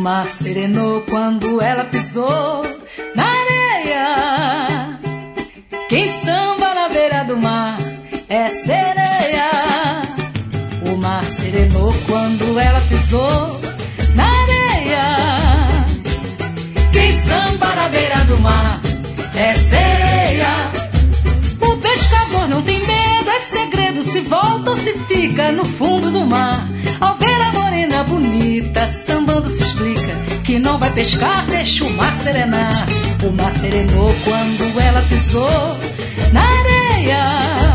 mar serenou quando ela pisou na areia. Quem samba na beira do mar é sereia. O mar serenou quando ela pisou na areia. Quem samba na beira do mar é sereia. O pescador não tem medo, é segredo, se volta ou se fica no fundo do mar. Ao ver a morena bonita sambando se explica que não vai pescar, deixa o mar serenar. O mar serenou quando ela pisou na areia.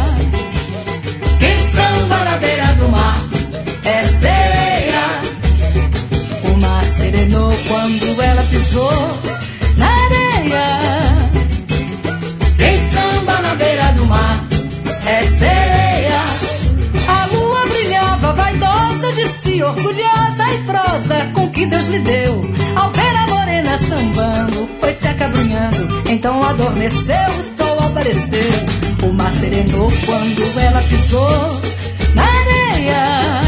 Quem samba na beira do mar é sereia. O mar serenou quando ela pisou na areia. Quem samba na beira do mar é sereia. A lua brilhava vaidosa de si, orgulhosa e prosa com que Deus lhe deu. Ao ver a morena sambando, foi se acabrunhando, então adormeceu, o sol apareceu. O mar serenou quando ela pisou na areia.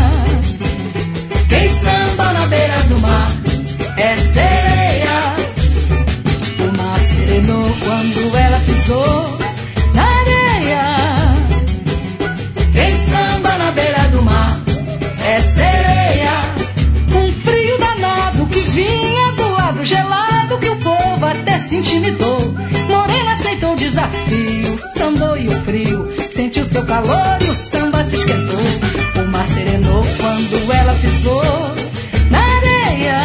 Quem samba na beira do mar é sereia. O mar serenou quando ela pisou na areia. Quem samba na beira do mar é sereia. Um frio danado que vinha do lado gelado, que o povo até se intimidou. Morena aceitou o desafio, sambou e o frio sentiu seu calor e o samba se esquentou. O mar serenou quando ela pisou na areia.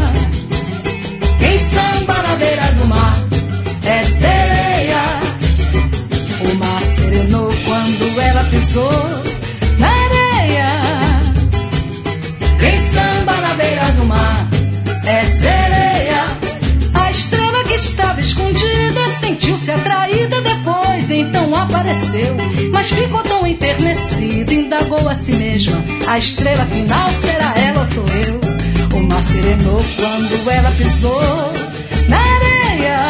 Quem samba na beira do mar é sereia. O mar serenou quando ela pisou na areia. Quem samba na beira do mar é sereia. A estrela que estava escondida sentiu-se atraída depois, então apareceu, mas ficou tão enternecida, indagou a si mesma: a estrela final será ela ou sou eu? O mar serenou quando ela pisou na areia.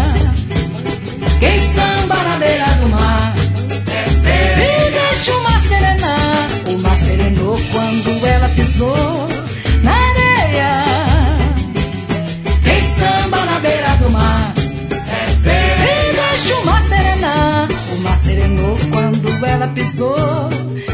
Quem samba na beira do mar é sereia. E deixa o mar serenar. O mar serenou quando ela pisou na areia. Quem samba na beira do mar é sereia. E deixa o mar serenar. O mar serenou quando ela pisou